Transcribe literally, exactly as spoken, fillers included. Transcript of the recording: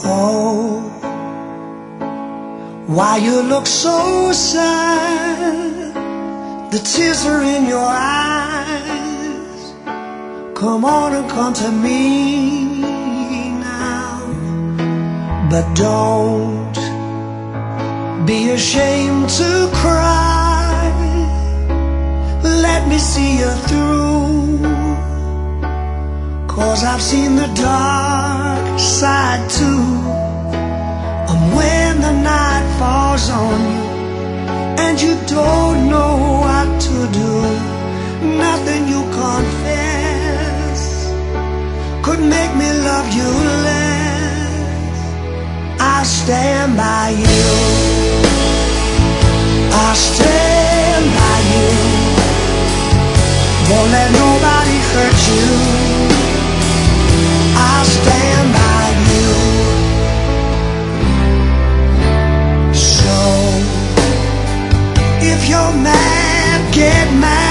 Oh, why you look so sad? The tears are in your eyes. Come on and come to me now. But don't be ashamed to cry. Let me see you through, 'cause I've seen the dark side too. And when the night falls on you and you don't know what to do, nothing you confess could make me love you less. I'll stand by you, I'll stand by you. Won't let nobody hurt you. I'll stand by you. So if you're mad, get mad.